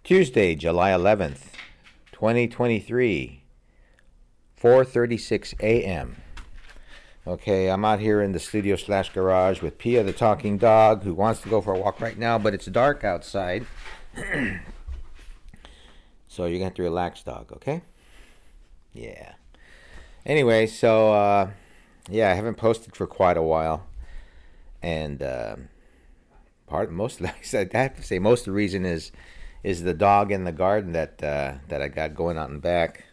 Tuesday, July 11th, 2023, 4:36 a.m. Okay, I'm out here in the studio slash garage with Pia the talking dog who wants to go for a walk right now, but it's dark outside. So you're going to have to relax, dog, okay? Yeah. Anyway, so, I haven't posted for quite a while. And most of the reason is the dog in the garden that I got going out in back.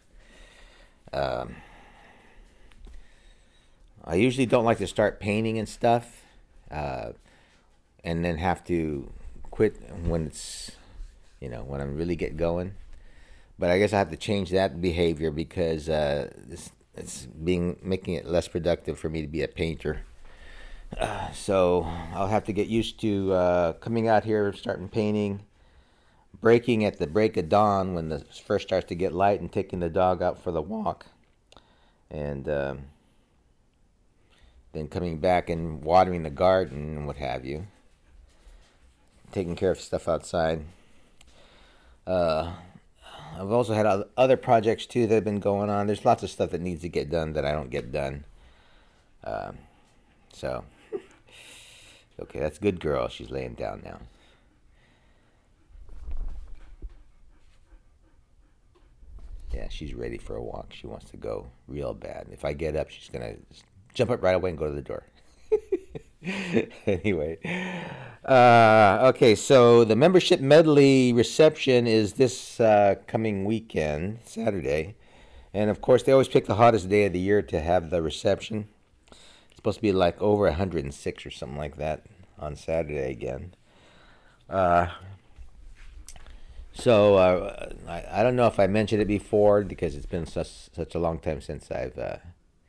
I usually don't like to start painting and stuff, and then have to quit when when I really get going. But I guess I have to change that behavior because it's making it less productive for me to be a painter. So I'll have to get used to coming out here, starting painting, breaking at the break of dawn when the first starts to get light, and taking the dog out for the walk, and then coming back and watering the garden and what have you, taking care of stuff outside. I've also had other projects too that have been going on. There's lots of stuff that needs to get done that I don't get done. So, okay, that's good girl. She's laying down now. Yeah, she's ready for a walk. She wants to go real bad. If I get up, she's going to jump up right away and go to the door. Anyway. Okay, so the membership medley reception is this coming weekend, Saturday. And, of course, they always pick the hottest day of the year to have the reception. It's supposed to be like over 106 or something like that on Saturday again. So I don't know if I mentioned it before because it's been such a long time since I've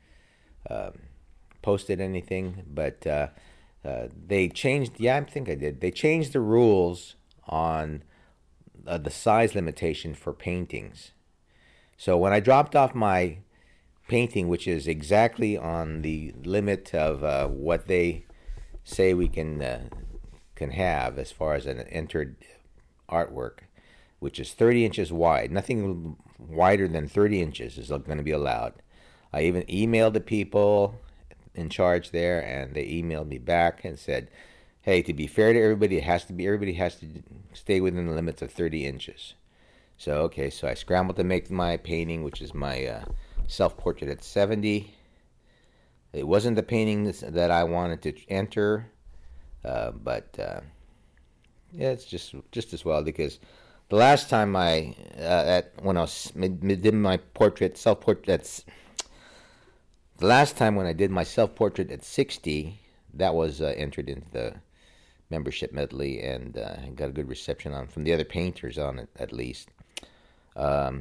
posted anything, but they changed. Yeah, I think I did. They changed the rules on the size limitation for paintings. So when I dropped off my painting, which is exactly on the limit of what they say we can have as far as an entered artwork, which is 30 inches wide. Nothing wider than 30 inches is going to be allowed. I even emailed the people in charge there, and they emailed me back and said, hey, to be fair to everybody, everybody has to stay within the limits of 30 inches. So, okay, so I scrambled to make my painting, which is my self-portrait at 70. It wasn't the painting that I wanted to enter, but it's just as well, because the last time when I did my portrait, self-portrait, the last time when I did my self-portrait at 60, that was entered into the membership medley, and got a good reception from the other painters on it, at least. I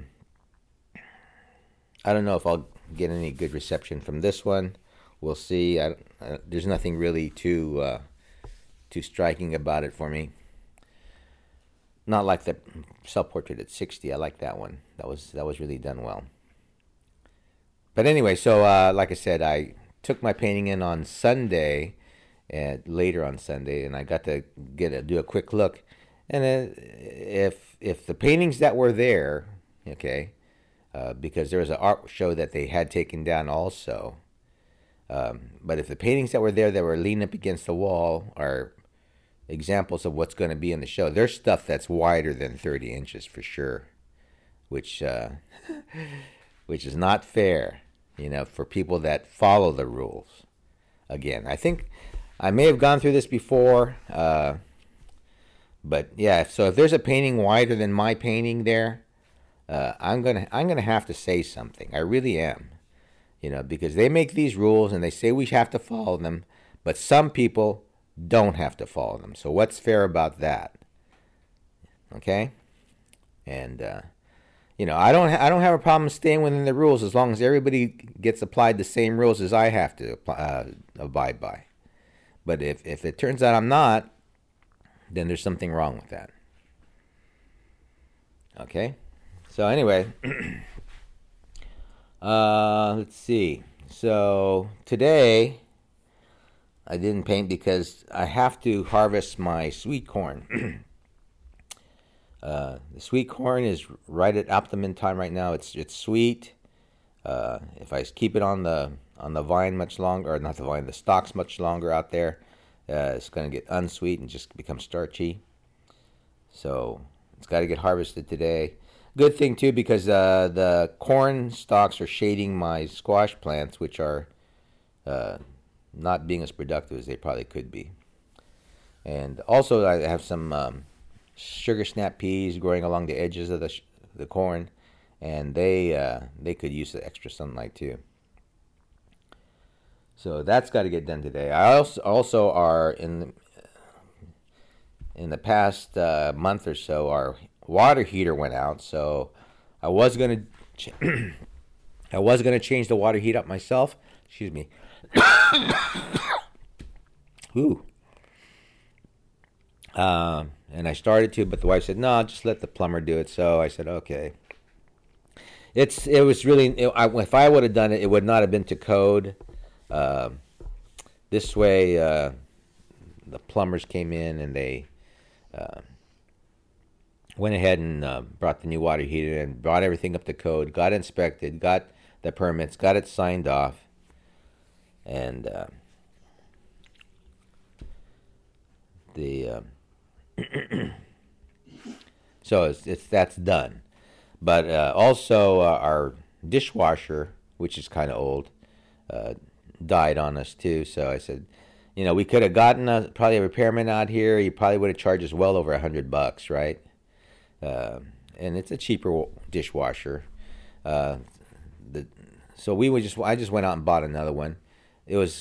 don't know if I'll get any good reception from this one. We'll see. There's nothing really too striking about it for me. Not like the self-portrait at 60. I like that one. That was really done well. But anyway, so like I said, I took my painting in on Sunday, later on Sunday, and I got to do a quick look. And if the paintings that were there, okay, because there was an art show that they had taken down also, but if the paintings that were there that were leaning up against the wall are examples of what's going to be in the show, there's stuff that's wider than 30 inches for sure, which is not fair, for people that follow the rules. Again, I think I may have gone through this before, but yeah. So if there's a painting wider than my painting there, I'm gonna have to say something. I really am, because they make these rules and they say we have to follow them, but some people don't have to follow them. So what's fair about that? Okay, and I don't have a problem staying within the rules as long as everybody gets applied the same rules as I have to abide by. But if it turns out I'm not, then there's something wrong with that. Okay, so anyway, let's see. So today I didn't paint because I have to harvest my sweet corn. The sweet corn is right at optimum time right now. It's sweet. If I keep it on the vine much longer, or not the vine, the stalks much longer out there, it's going to get unsweet and just become starchy. So it's got to get harvested today. Good thing too, because the corn stalks are shading my squash plants, which are not being as productive as they probably could be. And also, I have some sugar snap peas growing along the edges of the corn, and they could use the extra sunlight too. So that's got to get done today. I also are in the past month or so, our water heater went out, so I was gonna I was gonna change the water heat up myself. Excuse me. Ooh. And I started to, but the wife said, "No, just let the plumber do it." So I said, "Okay." It was really, if I would have done it, it would not have been to code. This way, the plumbers came in and they went ahead and brought the new water heater and brought everything up to code, got inspected, got the permits, got it signed off, and the so that's done. But also our dishwasher, which is kind of old, died on us too. So I said, we could have gotten probably a repairman out here. He probably would have charged us well over $100, right? And it's a cheaper dishwasher. So I just went out and bought another one. It was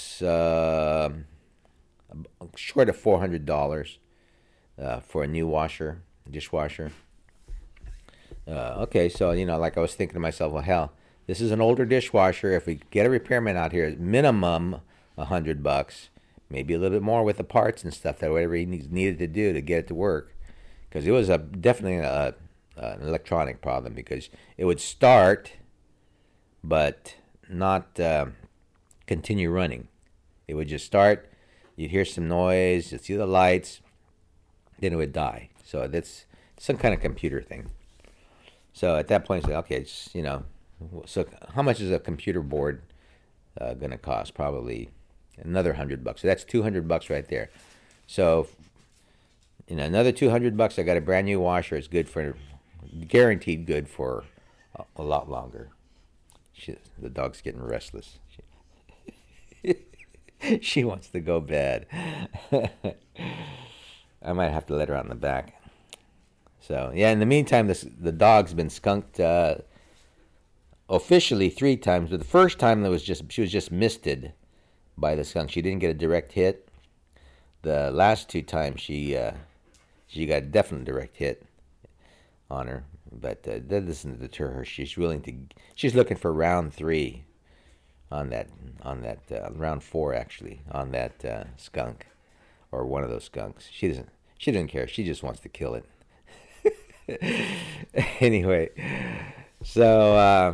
short of $400 for a new dishwasher. Okay, so like I was thinking to myself, well, hell, this is an older dishwasher. If we get a repairman out here, minimum $100, maybe a little bit more with the parts and stuff, that whatever he needed to do to get it to work, because it was definitely an electronic problem, because it would start, but not continue running. It would just start. You'd hear some noise. You'd see the lights. Then it would die. So that's some kind of computer thing. So at that point, I said, okay, so how much is a computer board going to cost? Probably another $100. So that's $200 right there. So another $200, I got a brand new washer. It's guaranteed good for a lot longer. The dog's getting restless. She wants to go bed. I might have to let her out in the back. So, yeah, in the meantime, the dog's been skunked officially 3 times. But the first time she was just misted by the skunk. She didn't get a direct hit. The last 2 times she got a definite direct hit on her. But that doesn't deter her. She's looking for round 3 on that round 4 actually on that skunk, or one of those skunks. She doesn't care. She just wants to kill it. Anyway, so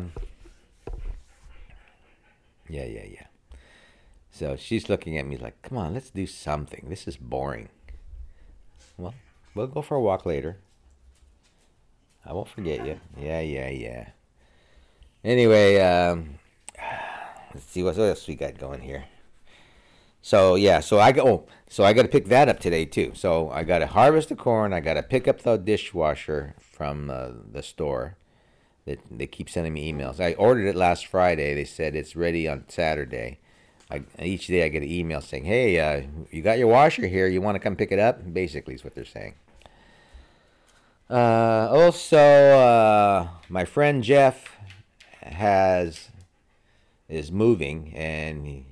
yeah. So she's looking at me like, "Come on, let's do something. This is boring." Well, we'll go for a walk later. I won't forget you. Yeah. Anyway, let's see what else we got going here. So yeah, so I got to pick that up today too. So I got to harvest the corn. I got to pick up the dishwasher from the store. They keep sending me emails. I ordered it last Friday. They said it's ready on Saturday. Each day I get an email saying, "Hey, you got your washer here. You want to come pick it up?" Basically, is what they're saying. Also, my friend Jeff is moving, and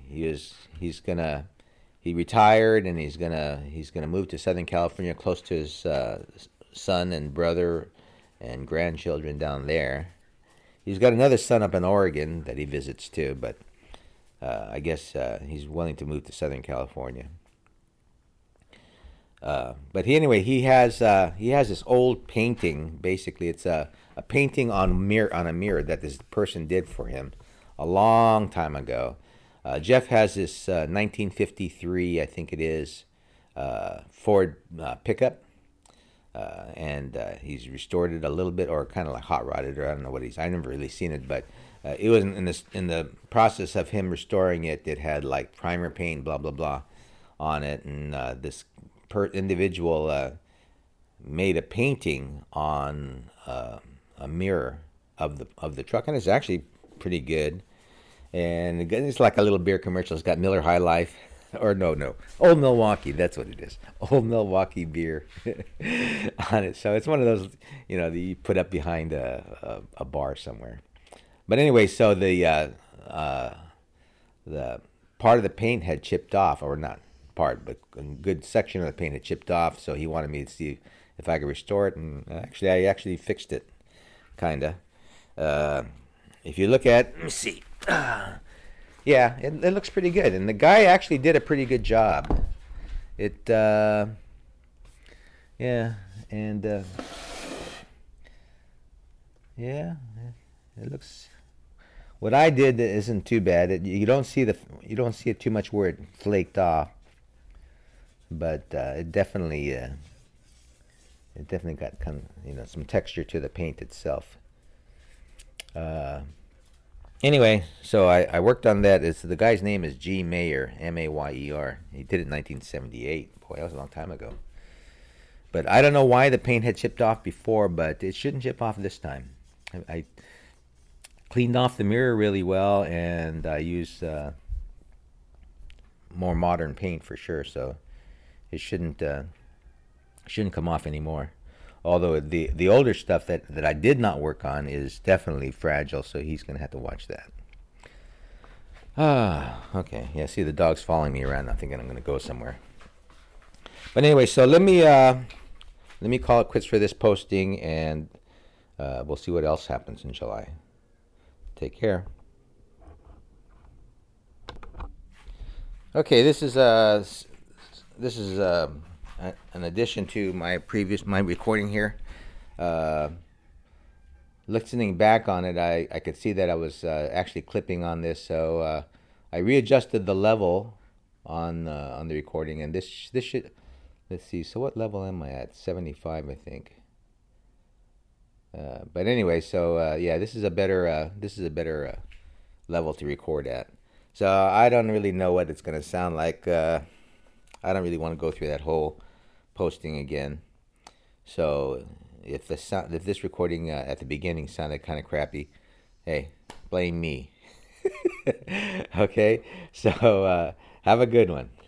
he retired, and he's gonna move to Southern California, close to his son and brother and grandchildren down there. He's got another son up in Oregon that he visits too, but I guess he's willing to move to Southern California. But he has this old painting. Basically, it's a painting on a mirror that this person did for him a long time ago. Jeff has this 1953, I think it is, Ford pickup. and he's restored it a little bit, or kind of like hot rodded, or I don't know what he's. I never really seen it, but it was in the process of him restoring it. It had like primer paint, blah blah blah, on it, and this individual made a painting on a mirror of the truck, and it's actually pretty good. And it's like a little beer commercial. It's got Miller High Life, or no, Old Milwaukee. That's what it is. Old Milwaukee beer on it. So it's one of those, that you put up behind a bar somewhere. But anyway, so the part of the paint had chipped off, or not part, but a good section of the paint had chipped off. So he wanted me to see if I could restore it, and I actually fixed it, kinda. If you look at, let me see. Yeah, it looks pretty good, and the guy actually did a pretty good job. It, yeah, and yeah, it looks. What I did isn't too bad. You don't see it too much where it flaked off, but it definitely got kind of some texture to the paint itself. Anyway, so I worked on that. The guy's name is G. Mayer, Mayer. He did it in 1978. Boy, that was a long time ago. But I don't know why the paint had chipped off before, but it shouldn't chip off this time. I cleaned off the mirror really well, and I used more modern paint for sure, so it shouldn't come off anymore. Although the older stuff that I did not work on is definitely fragile, so he's going to have to watch that. Okay. Yeah, see, the dog's following me around. I'm thinking I'm going to go somewhere. But anyway, so let me call it quits for this posting, and we'll see what else happens in July. Take care. Okay, this is an addition to my recording here. Listening back on it, I could see that I was actually clipping on this, so I readjusted the level on the recording, and this should, let's see. So what level am I at? 75, I think. But anyway, so yeah, this is a better level to record at. So I don't really know what it's going to sound like. I don't really want to go through that whole posting again. So if this recording at the beginning sounded kind of crappy, hey, blame me. Okay, so have a good one.